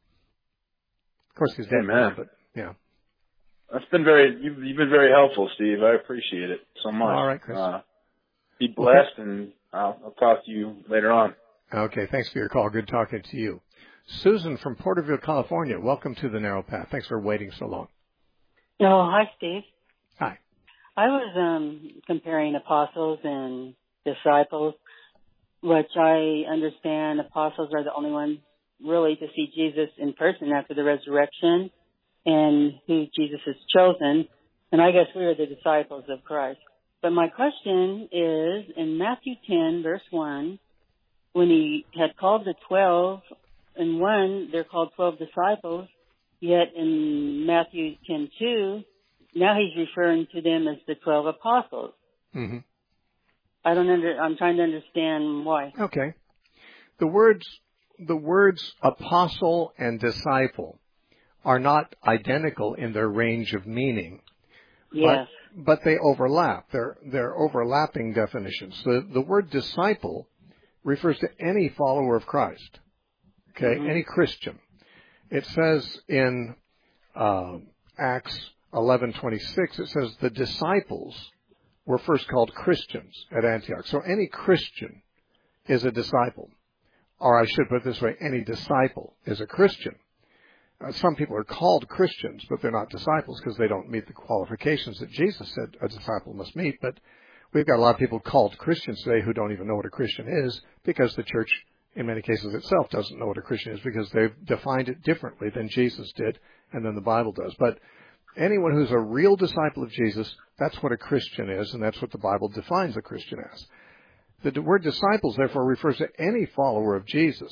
Of course, he's dead now, but yeah.
That's been very you've, you've been very helpful, Steve. I appreciate it so much.
All right, Chris.
Uh, be blessed, okay. and I'll, I'll talk to you later on.
Okay, thanks for your call. Good talking to you. Susan from Porterville, California, welcome to the Narrow Path. Thanks for waiting so long.
Oh, hi, Steve.
Hi.
I was um, comparing apostles and disciples, which I understand apostles are the only ones really to see Jesus in person after the resurrection and who Jesus has chosen. And I guess we are the disciples of Christ. But my question is, in Matthew ten, verse one, when he had called the twelve, and one, they're called twelve disciples, yet in Matthew ten two, now he's referring to them as the twelve apostles.
Mm-hmm.
I don't under, I'm trying to understand why.
Okay. The words, the words apostle and disciple are not identical in their range of meaning.
Yes.
But, but they overlap. They're, they're overlapping definitions. The, the word disciple refers to any follower of Christ, okay, mm-hmm. any Christian. It says in uh, Acts eleven twenty-six, it says the disciples were first called Christians at Antioch. So any Christian is a disciple. Or I should put it this way, any disciple is a Christian. Uh, some people are called Christians, but they're not disciples because they don't meet the qualifications that Jesus said a disciple must meet. But we've got a lot of people called Christians today who don't even know what a Christian is because the church, in many cases itself, doesn't know what a Christian is because they've defined it differently than Jesus did and than the Bible does. But anyone who's a real disciple of Jesus, that's what a Christian is, and that's what the Bible defines a Christian as. The word disciples, therefore, refers to any follower of Jesus,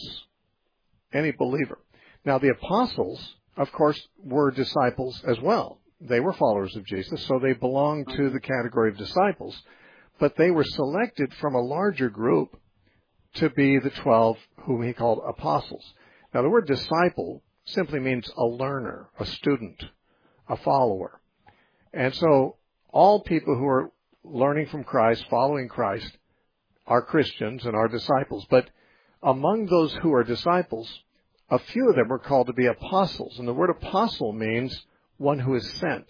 any believer. Now, the apostles, of course, were disciples as well. They were followers of Jesus, so they belonged to the category of disciples. But they were selected from a larger group to be the twelve whom he called apostles. Now, the word disciple simply means a learner, a student, a follower. And so all people who are learning from Christ, following Christ, are Christians and are disciples. But among those who are disciples, a few of them were called to be apostles. And the word apostle means one who is sent,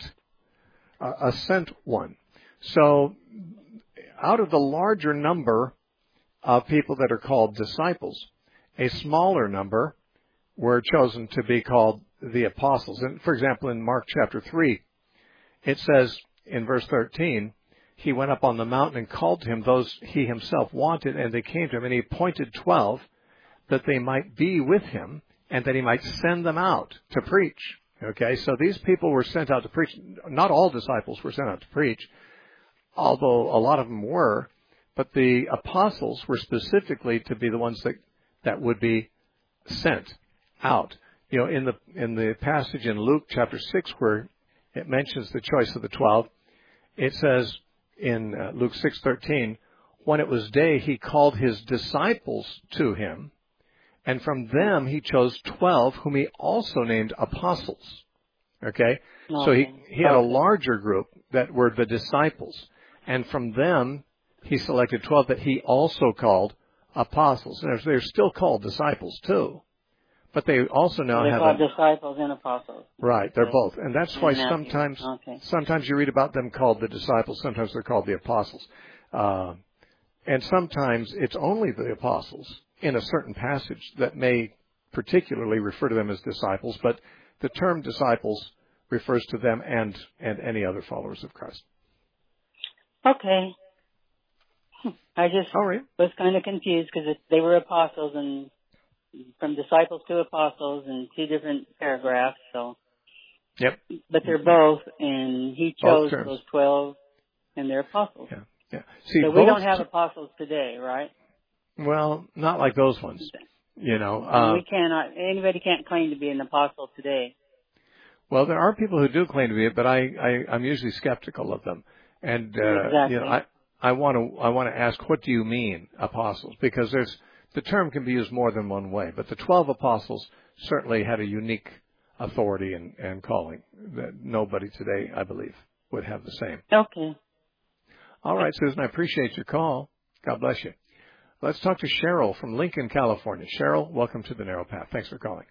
a sent one. So out of the larger number of people that are called disciples, a smaller number were chosen to be called the apostles. And for example, in Mark chapter three, it says in verse thirteen, he went up on the mountain and called to him those he himself wanted, and they came to him, and he appointed twelve that they might be with him and that he might send them out to preach. Okay, so these people were sent out to preach. Not all disciples were sent out to preach, although a lot of them were, but the apostles were specifically to be the ones that, that would be sent out. You know, in the in the passage in Luke chapter six where it mentions the choice of the twelve, it says in uh, Luke six thirteen, when it was day, he called his disciples to him, and from them he chose twelve, whom he also named apostles. Okay? okay. So he, he had a larger group that were the disciples, and from them he selected twelve that he also called apostles. And they're still called disciples too. But they also now
they're
have
called
a,
disciples and apostles.
Right, they're both. And that's why
And
sometimes
okay.
sometimes you read about them called the disciples, sometimes they're called the apostles. Uh, and sometimes it's only the apostles in a certain passage that may particularly refer to them as disciples, but the term disciples refers to them and, and any other followers of Christ.
Okay. I just
All right.
was kind of confused because they were apostles and from disciples to apostles in two different paragraphs. So,
yep.
But they're both, and he chose those twelve, and they're apostles.
Yeah, yeah. See,
so we don't have apostles today, right?
Well, not like those ones. You know, uh,
we cannot. Anybody can't claim to be an apostle today.
Well, there are people who do claim to be it, but I, I I'm usually skeptical of them, and uh,
exactly.
you know, I I want to I want to ask, what do you mean apostles? Because there's the term can be used more than one way, but the twelve apostles certainly had a unique authority and, and calling that nobody today, I believe, would have the same.
Okay.
All right, Susan, I appreciate your call. God bless you. Let's talk to Cheryl from Lincoln, California. Cheryl, welcome to the Narrow Path. Thanks for calling.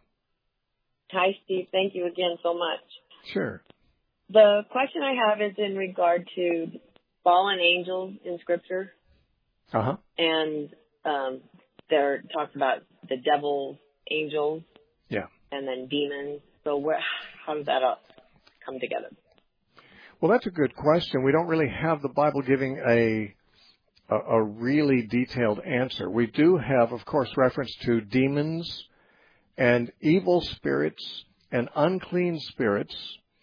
Hi, Steve. Thank you again so much.
Sure.
The question I have is in regard to fallen angels in Scripture.
Uh-huh.
And um, there talks about the devil, angels,
yeah,
and then demons. So where, how does that all come together?
Well, that's a good question. We don't really have the Bible giving a, a a really detailed answer. We do have, of course, reference to demons and evil spirits and unclean spirits,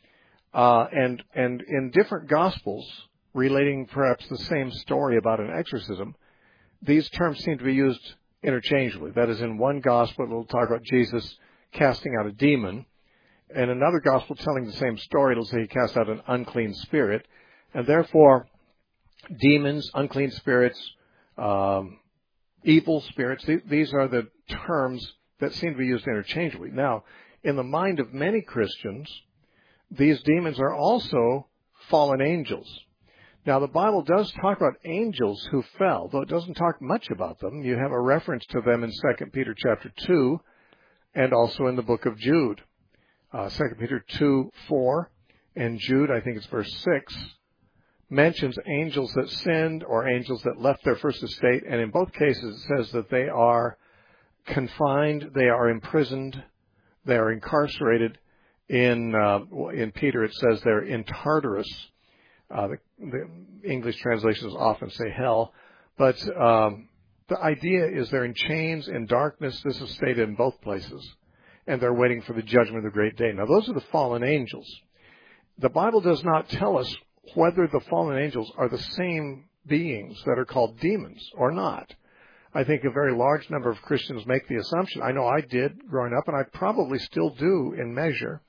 uh, and and in different Gospels relating perhaps the same story about an exorcism, these terms seem to be used interchangeably. That is, in one Gospel, it'll talk about Jesus casting out a demon. In another Gospel telling the same story, it'll say he cast out an unclean spirit. And therefore, demons, unclean spirits, um, evil spirits, th- these are the terms that seem to be used interchangeably. Now, in the mind of many Christians, these demons are also fallen angels. Now, the Bible does talk about angels who fell, though it doesn't talk much about them. You have a reference to them in Second Peter chapter two and also in the book of Jude. Uh, Second Peter two, four, and Jude, I think it's verse six, mentions angels that sinned or angels that left their first estate, and in both cases it says that they are confined, they are imprisoned, they are incarcerated. In uh, in Peter it says they're in Tartarus. Uh, the, the English translations often say hell, but um, the idea is they're in chains, in darkness. This is stated in both places, and they're waiting for the judgment of the great day. Now, those are the fallen angels. The Bible does not tell us whether the fallen angels are the same beings that are called demons or not. I think a very large number of Christians make the assumption. I know I did growing up, and I probably still do in measure,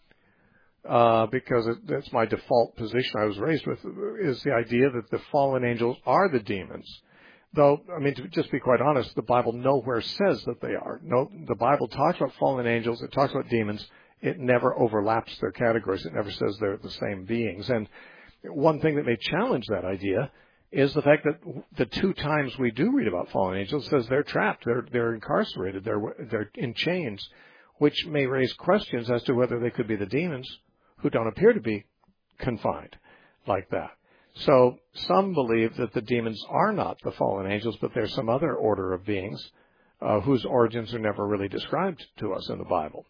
uh, because it, that's my default position I was raised with, is the idea that the fallen angels are the demons. Though, I mean, to just be quite honest, the Bible nowhere says that they are. No, the Bible talks about fallen angels, it talks about demons. It never overlaps their categories. It never says they're the same beings. And one thing that may challenge that idea is the fact that the two times we do read about fallen angels says they're trapped, they're they're incarcerated, they're they're in chains, which may raise questions as to whether they could be the demons who don't appear to be confined like that. So some believe that the demons are not the fallen angels, but there's some other order of beings uh, whose origins are never really described to us in the Bible.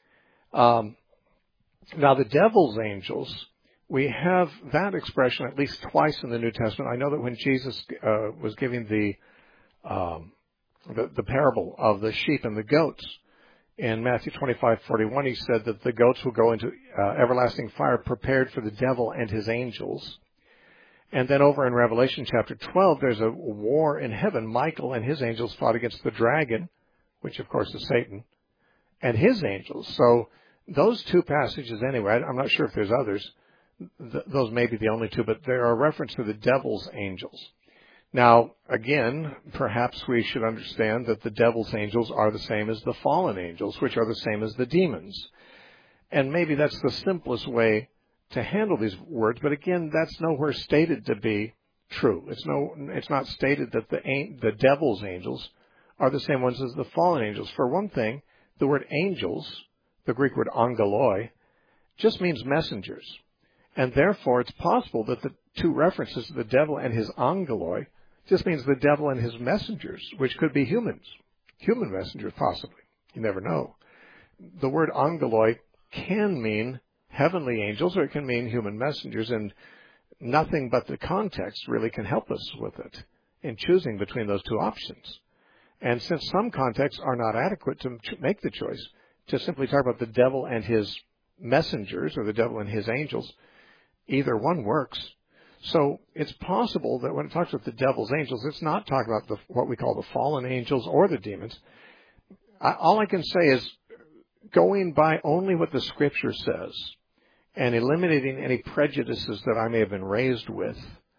Um, now, the devil's angels, we have that expression at least twice in the New Testament. I know that when Jesus uh, was giving the, um, the the parable of the sheep and the goats in Matthew twenty-five forty-one, he said that the goats will go into uh, everlasting fire prepared for the devil and his angels. And then over in Revelation chapter twelve, there's a war in heaven. Michael and his angels fought against the dragon, which of course is Satan, and his angels. So those two passages anyway, I'm not sure if there's others. Th- those may be the only two, but there are reference to the devil's angels. Now, again, perhaps we should understand that the devil's angels are the same as the fallen angels, which are the same as the demons. And maybe that's the simplest way to handle these words, but again, that's nowhere stated to be true. It's no, it's not stated that the the devil's angels are the same ones as the fallen angels. For one thing, the word angels, the Greek word angeloi, just means messengers. And therefore, it's possible that the two references to the devil and his angeloi just means the devil and his messengers, which could be humans, human messengers possibly. You never know. The word angeloi can mean heavenly angels, or it can mean human messengers, and nothing but the context really can help us with it in choosing between those two options. And since some contexts are not adequate to make the choice, to simply talk about the devil and his messengers, or the devil and his angels, either one works. So it's possible that when it talks about the devil's angels, it's not talking about the, what we call the fallen angels or the demons. I, all I can say is, going by only what the Scripture says and eliminating any prejudices that I may have been raised with,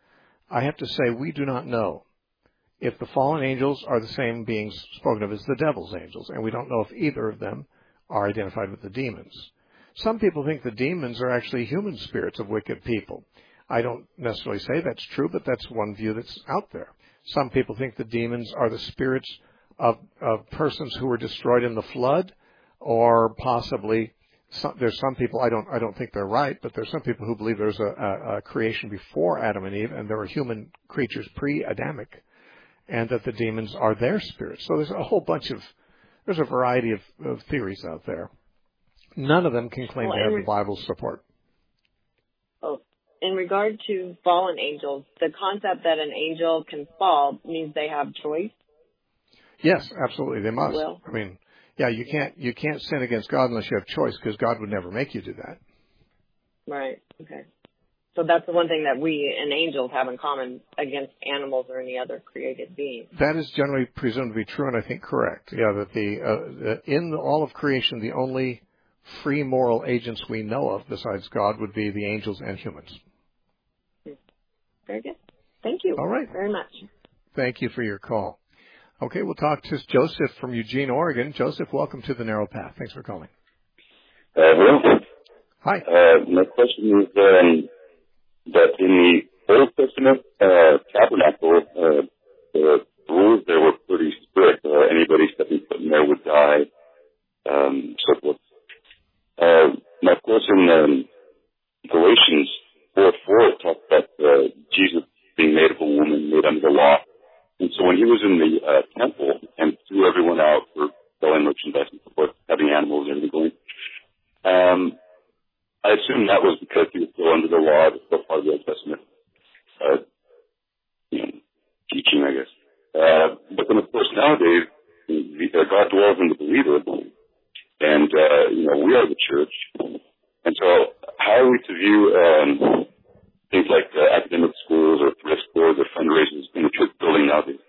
I have to say we do not know if the fallen angels are the same beings spoken of as the devil's angels, and we don't know if either of them are identified with the demons. Some people think the demons are actually human spirits of wicked people. I don't necessarily say that's true, but that's one view that's out there. Some people think the demons are the spirits of, of persons who were destroyed in the flood, or possibly some, there's some people, I don't I don't think they're right, but there's some people who believe there's a, a, a creation before Adam and Eve, and there were human creatures pre-Adamic, and that the demons are their spirits. So there's a whole bunch of, there's a variety of, of theories out there. None of them can claim well, to have re- the Bible's support.
Oh, in regard to fallen angels, the concept that an angel can fall means they have choice?
Yes, absolutely, they must.
Well,
I mean, yeah, you can't you can't sin against God unless you have choice, because God would never make you do that.
Right. Okay. So that's the one thing that we and angels have in common against animals or any other created being.
That is generally presumed to be true, and I think correct. Yeah, that the uh, in all of creation, the only free moral agents we know of besides God would be the angels and humans.
Very good. Thank you.
All right.
Very much.
Thank you for your call. Okay, we'll talk to Joseph from Eugene, Oregon. Joseph, welcome to the Narrow Path. Thanks for calling.
Uh, hello.
Hi.
Uh, my question is um, that in the Old Testament uh, tabernacle, uh, the rules there were pretty strict. Uh, anybody stepping foot in there would die, um, so forth. Uh, now, of course, in um, Galatians four four, it talks about uh, Jesus he was in the uh, temple and threw everyone out for selling merchandise and so forth, having animals and everything going. Um, I assume that was because he was still under the law, the still part of the Old Testament uh, you know, teaching, I guess. Uh, but then, of course, nowadays, the, uh, God dwells in the believer, and, uh, you know, we are the church. And so how are we to view um, things like uh, academic schools or thrift stores or fundraisers in the church building nowadays?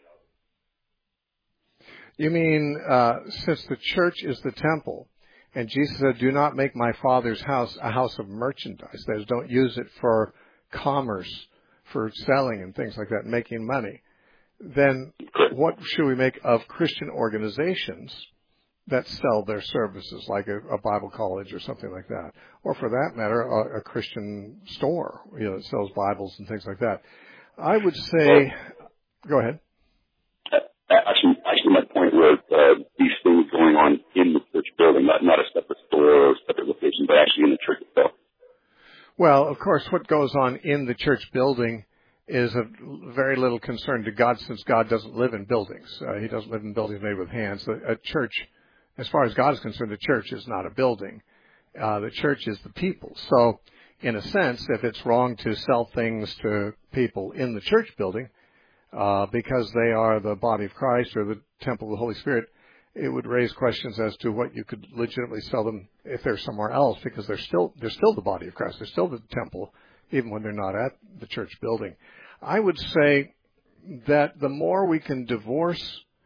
You mean uh, since the church is the temple, and Jesus said, do not make my Father's house a house of merchandise. That is, don't use it for commerce, for selling and things like that, making money. Then what should we make of Christian organizations that sell their services, like a, a Bible college or something like that? Or for that matter, a, a Christian store, you know, that sells Bibles and things like that. I would say, go ahead.
Actually, actually, my point was uh, these things going on in the church building, not, not a separate store or separate location, but actually in the church itself.
Well, of course, what goes on in the church building is of very little concern to God, since God doesn't live in buildings. Uh, he doesn't live in buildings made with hands. A, a church, as far as God is concerned, the church is not a building. Uh, the church is the people. So, in a sense, if it's wrong to sell things to people in the church building, Uh, because they are the body of Christ or the temple of the Holy Spirit, it would raise questions as to what you could legitimately sell them if they're somewhere else, because they're still they're still the body of Christ. They're still the temple, even when they're not at the church building. I would say that the more we can divorce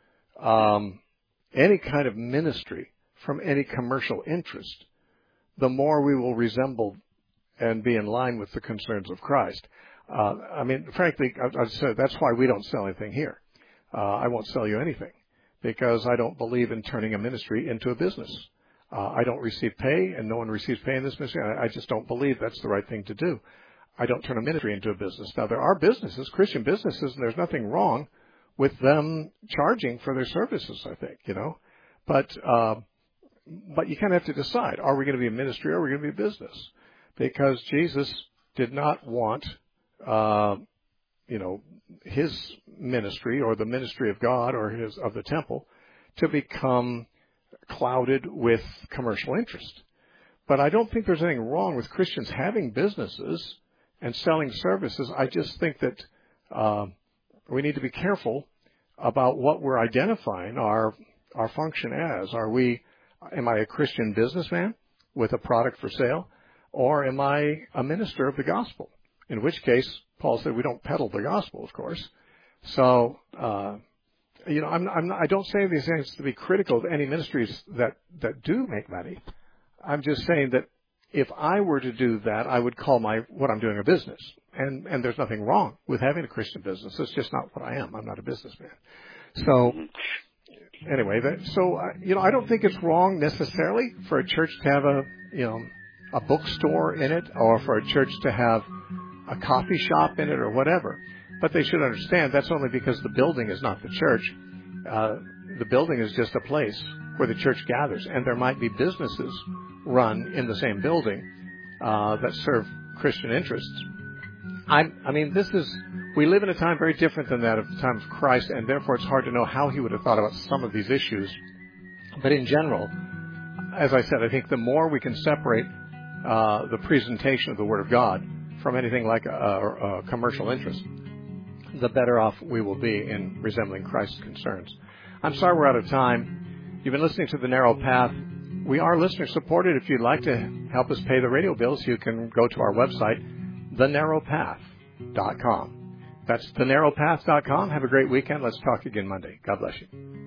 um, any kind of ministry from any commercial interest, the more we will resemble and be in line with the concerns of Christ. Uh, I mean, frankly, I, I said that's why we don't sell anything here. Uh, I won't sell you anything because I don't believe in turning a ministry into a business. Uh, I don't receive pay, and no one receives pay in this ministry. I, I just don't believe that's the right thing to do. I don't turn a ministry into a business. Now, there are businesses, Christian businesses, and there's nothing wrong with them charging for their services, I think, you know. But uh, but you kind of have to decide, are we going to be a ministry or are we going to be a business? Because Jesus did not want Uh, you know, his ministry or the ministry of God or his of the temple to become clouded with commercial interest. But I don't think there's anything wrong with Christians having businesses and selling services. I just think that uh, we need to be careful about what we're identifying our our function as. Are we? Am I a Christian businessman with a product for sale, or am I a minister of the gospel? In which case, Paul said we don't peddle the gospel, of course. So, uh, you know, I'm, I'm not, I don't say these things to be critical of any ministries that, that do make money. I'm just saying that if I were to do that, I would call my what I'm doing a business. And, and there's nothing wrong with having a Christian business. It's just not what I am. I'm not a businessman. So, anyway, that, so, uh, you know, I don't think it's wrong necessarily for a church to have a, you know, a bookstore in it, or for a church to have a coffee shop in it or whatever. But they should understand that's only because the building is not the church. Uh, the building is just a place where the church gathers. And there might be businesses run in the same building uh, that serve Christian interests. I'm, I mean, this is, we live in a time very different than that of the time of Christ, and therefore it's hard to know how he would have thought about some of these issues. But in general, as I said, I think the more we can separate uh, the presentation of the Word of God from anything like a, a, a commercial interest, the better off we will be in resembling Christ's concerns. I'm sorry we're out of time. You've been listening to The Narrow Path. We are listener supported. If you'd like to help us pay the radio bills, you can go to our website, the narrow path dot com. That's the narrow path dot com. Have a great weekend. Let's talk again Monday. God bless you.